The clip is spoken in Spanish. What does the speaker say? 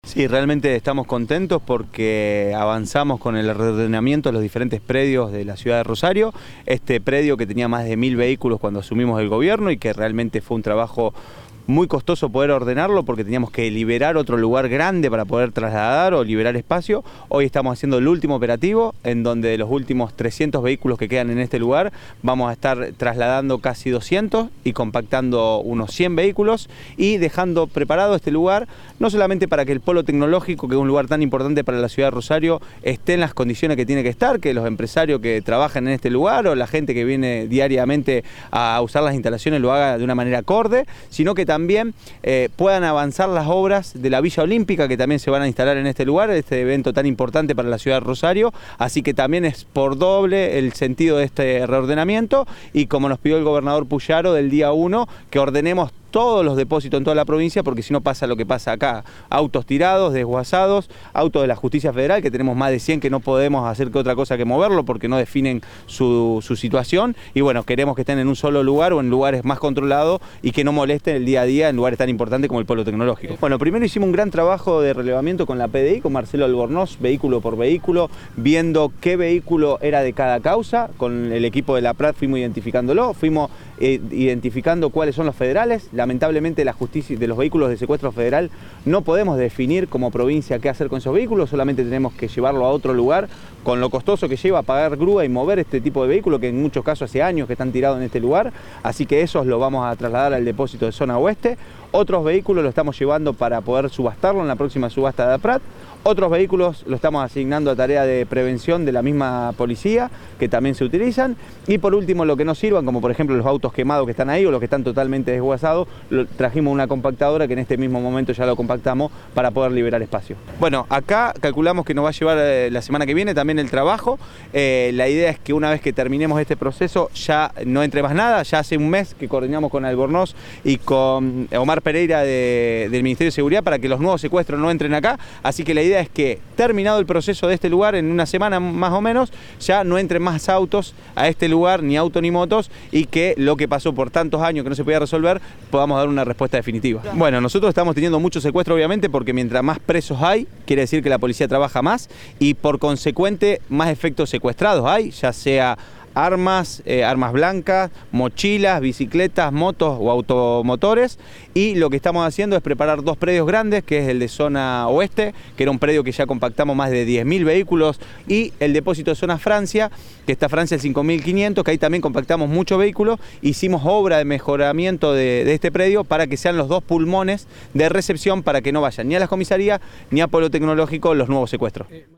Sí, realmente estamos contentos porque avanzamos con el reordenamiento de los diferentes predios de la ciudad de Rosario. Este predio que tenía más de 1000 vehículos cuando asumimos el gobierno y que realmente fue un trabajo muy costoso poder ordenarlo porque teníamos que liberar otro lugar grande para poder trasladar o liberar espacio. Hoy estamos haciendo el último operativo en donde de los últimos 300 vehículos que quedan en este lugar vamos a estar trasladando casi 200 y compactando unos 100 vehículos y dejando preparado este lugar no solamente para que el polo tecnológico, que es un lugar tan importante para la ciudad de Rosario, esté en las condiciones que tiene que estar, que los empresarios que trabajan en este lugar o la gente que viene diariamente a usar las instalaciones lo haga de una manera acorde, sino que también puedan avanzar las obras de la Villa Olímpica que también se van a instalar en este lugar, este evento tan importante para la ciudad de Rosario, así que también es por doble el sentido de este reordenamiento y como nos pidió el gobernador Puyaro del día 1, que ordenemos todos los depósitos en toda la provincia, porque si no pasa lo que pasa acá, autos tirados, desguazados, autos de la Justicia Federal, que tenemos más de 100 que no podemos hacer que otra cosa que moverlo porque no definen su situación, y bueno, queremos que estén en un solo lugar o en lugares más controlados y que no molesten el día a día en lugares tan importantes como el polo tecnológico. Bueno, primero hicimos un gran trabajo de relevamiento con la PDI, con Marcelo Albornoz, vehículo por vehículo, viendo qué vehículo era de cada causa, con el equipo de la PRAT fuimos identificándolo, fuimos identificando cuáles son los federales. Lamentablemente la justicia de los vehículos de secuestro federal no podemos definir como provincia qué hacer con esos vehículos, solamente tenemos que llevarlo a otro lugar con lo costoso que lleva pagar grúa y mover este tipo de vehículos que en muchos casos hace años que están tirados en este lugar, así que esos los vamos a trasladar al depósito de zona oeste. Otros vehículos los estamos llevando para poder subastarlo en la próxima subasta de APRAT. Otros vehículos los estamos asignando a tarea de prevención de la misma policía, que también se utilizan. Y por último, lo que nos sirvan, como por ejemplo los autos quemados que están ahí o los que están totalmente desguazados, trajimos una compactadora que en este mismo momento ya lo compactamos para poder liberar espacio. Bueno, acá calculamos que nos va a llevar la semana que viene también el trabajo. La idea es que una vez que terminemos este proceso ya no entre más nada. Ya hace un mes que coordinamos con Albornoz y con Omar Pereira del Ministerio de Seguridad para que los nuevos secuestros no entren acá. Así que la idea es que terminado el proceso de este lugar, en una semana más o menos, ya no entren más autos a este lugar, ni autos ni motos, y que lo que pasó por tantos años que no se podía resolver, podamos dar una respuesta definitiva. Bueno, nosotros estamos teniendo mucho secuestro obviamente porque mientras más presos hay, quiere decir que la policía trabaja más y por consecuente más efectos secuestrados hay, ya sea armas, armas blancas, mochilas, bicicletas, motos o automotores, y lo que estamos haciendo es preparar dos predios grandes, que es el de zona oeste, que era un predio que ya compactamos más de 10.000 vehículos, y el depósito de zona Francia, que está Francia el 5.500, que ahí también compactamos muchos vehículos. Hicimos obra de mejoramiento de este predio para que sean los dos pulmones de recepción para que no vayan ni a las comisarías ni a Polo Tecnológico los nuevos secuestros.